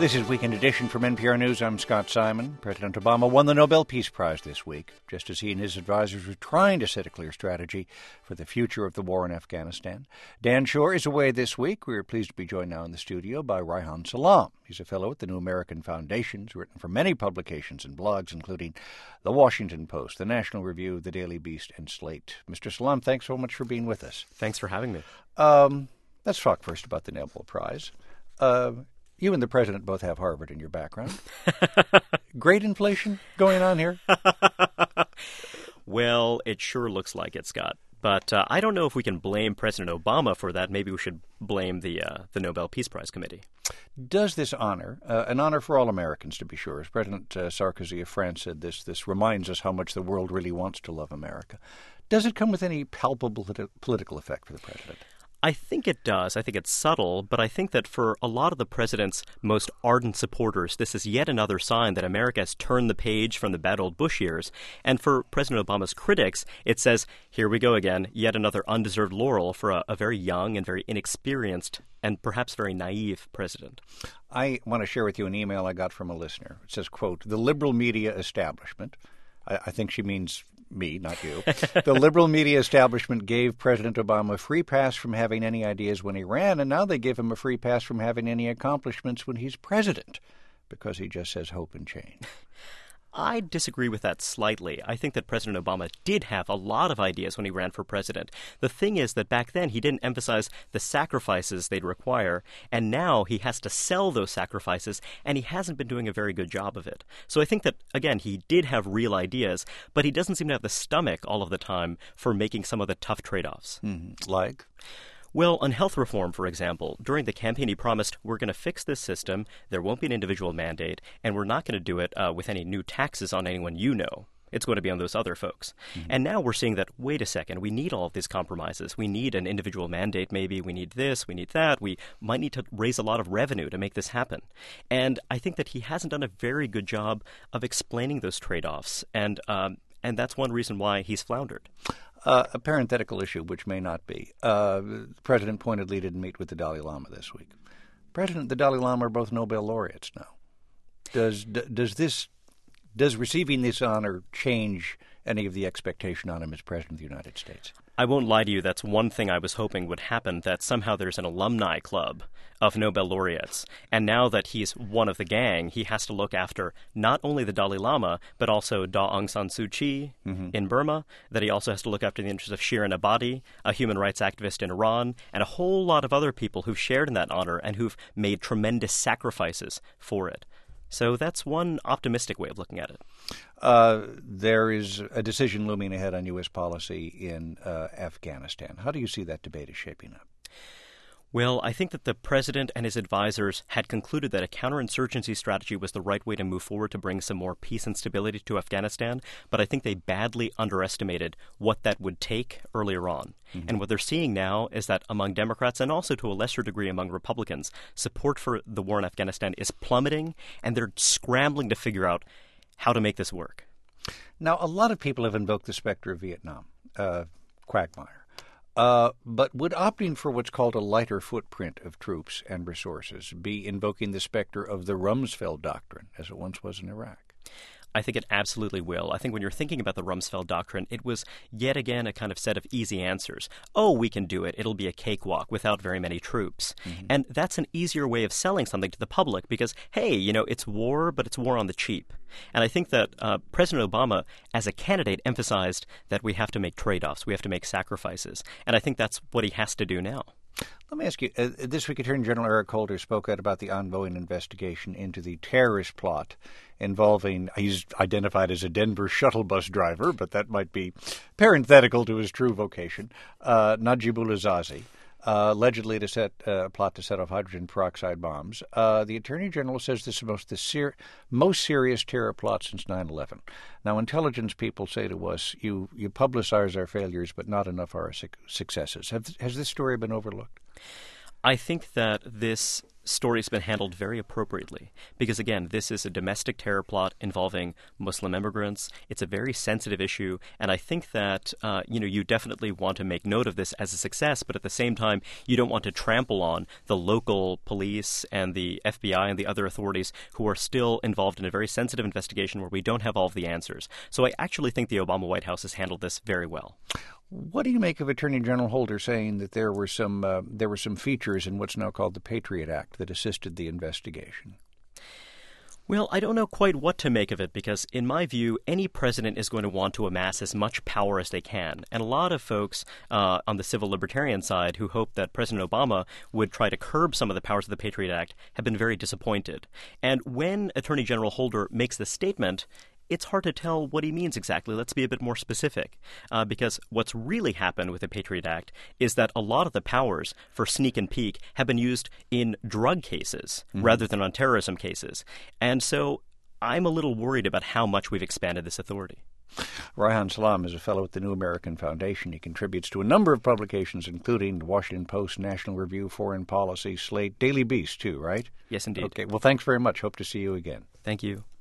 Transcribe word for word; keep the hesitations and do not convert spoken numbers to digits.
This is Weekend Edition from N P R News. I'm Scott Simon. President Obama won the Nobel Peace Prize this week, just as he and his advisors were trying to set a clear strategy for the future of the war in Afghanistan. Dan Shore is away this week. We are pleased to be joined now in the studio by Reihan Salam. He's a fellow at the New American Foundation. He's written for many publications and blogs, including The Washington Post, The National Review, The Daily Beast, and Slate. Mister Salam, thanks so much for being with us. Thanks for having me. Um, let's talk first about the Nobel Prize. Uh, You and the president both have Harvard in your background. Great inflation going on here? Well, it sure looks like it, Scott. But uh, I don't know if we can blame President Obama for that. Maybe we should blame the uh, the Nobel Peace Prize Committee. Does this honor, uh, an honor for all Americans to be sure, as President uh, Sarkozy of France said, this this reminds us how much the world really wants to love America. Does it come with any palpable politi- political effect for the president? I think it does. I think it's subtle, but I think that for a lot of the president's most ardent supporters, this is yet another sign that America has turned the page from the bad old Bush years. And for President Obama's critics, it says, here we go again, yet another undeserved laurel for a, a very young and very inexperienced and perhaps very naive president. I want to share with you an email I got from a listener. It says, quote, the liberal media establishment, I, I think she means me, not you. The liberal media establishment gave President Obama a free pass from having any ideas when he ran, and now they give him a free pass from having any accomplishments when he's president, because he just says hope and change. I disagree with that slightly. I think that President Obama did have a lot of ideas when he ran for president. The thing is that back then he didn't emphasize the sacrifices they'd require, and now he has to sell those sacrifices, and he hasn't been doing a very good job of it. So I think that, again, he did have real ideas, but he doesn't seem to have the stomach all of the time for making some of the tough trade-offs. Mm-hmm. Like? Well, on health reform, for example, during the campaign he promised, we're going to fix this system, there won't be an individual mandate, and we're not going to do it uh, with any new taxes on anyone you know. It's going to be on those other folks. Mm-hmm. And now we're seeing that, wait a second, we need all of these compromises. We need an individual mandate maybe, we need this, we need that. We might need to raise a lot of revenue to make this happen. And I think that he hasn't done a very good job of explaining those trade-offs, and um, and that's one reason why he's floundered. Uh, a parenthetical issue, which may not be. Uh, the president pointedly didn't meet with the Dalai Lama this week. President and the Dalai Lama are both Nobel laureates now. Does d- does this does receiving this honor change any of the expectation on him as president of the United States? I won't lie to you, that's one thing I was hoping would happen, that somehow there's an alumni club of Nobel laureates. And now that he's one of the gang, he has to look after not only the Dalai Lama, but also Daw Aung San Suu Kyi mm-hmm. in Burma, that he also has to look after the interests of Shirin Ebadi, a human rights activist in Iran, and a whole lot of other people who've shared in that honor and who've made tremendous sacrifices for it. So that's one optimistic way of looking at it. Uh, there is a decision looming ahead on U S policy in uh, Afghanistan. How do you see that debate is shaping up? Well, I think that the president and his advisors had concluded that a counterinsurgency strategy was the right way to move forward to bring some more peace and stability to Afghanistan, but I think they badly underestimated what that would take earlier on. Mm-hmm. And what they're seeing now is that among Democrats, and also to a lesser degree among Republicans, support for the war in Afghanistan is plummeting, and they're scrambling to figure out how to make this work. Now, a lot of people have invoked the specter of Vietnam, uh, Quagmire. Uh, but would opting for what's called a lighter footprint of troops and resources be invoking the specter of the Rumsfeld Doctrine, as it once was in Iraq? I think it absolutely will. I think when you're thinking about the Rumsfeld Doctrine, it was yet again a kind of set of easy answers. Oh, we can do it. It'll be a cakewalk without very many troops. Mm-hmm. And that's an easier way of selling something to the public because, hey, you know, it's war, but it's war on the cheap. And I think that uh, President Obama, as a candidate, emphasized that we have to make trade-offs. We have to make sacrifices. And I think that's what he has to do now. Let me ask you, uh, this week Attorney General Eric Holder spoke out about the ongoing investigation into the terrorist plot involving, he's identified as a Denver shuttle bus driver, but that might be parenthetical to his true vocation, uh, Najibullah Zazi, uh, allegedly to set uh, a plot to set off hydrogen peroxide bombs. Uh, the Attorney General says this is most, the ser- most serious terror plot since nine eleven. Now, intelligence people say to us, you, you publicize our failures, but not enough our su- successes. Have, has this story been overlooked? I think that this story's been handled very appropriately because, again, this is a domestic terror plot involving Muslim immigrants. It's a very sensitive issue, and I think that uh, you know you definitely want to make note of this as a success, but at the same time, you don't want to trample on the local police and the F B I and the other authorities who are still involved in a very sensitive investigation where we don't have all of the answers. So I actually think the Obama White House has handled this very well. What do you make of Attorney General Holder saying that there were some uh, there were some features in what's now called the Patriot Act that assisted the investigation? Well, I don't know quite what to make of it because, in my view, any president is going to want to amass as much power as they can. And a lot of folks uh, on the civil libertarian side who hope that President Obama would try to curb some of the powers of the Patriot Act have been very disappointed. And when Attorney General Holder makes this statement, it's hard to tell what he means exactly. Let's be a bit more specific. Uh, because what's really happened with the Patriot Act is that a lot of the powers for sneak and peek have been used in drug cases mm-hmm. rather than on terrorism cases. And so I'm a little worried about how much we've expanded this authority. Reihan Salam is a fellow at the New American Foundation. He contributes to a number of publications, including the Washington Post, National Review, Foreign Policy, Slate, Daily Beast, too, right? Yes, indeed. Okay. Well, thanks very much. Hope to see you again. Thank you.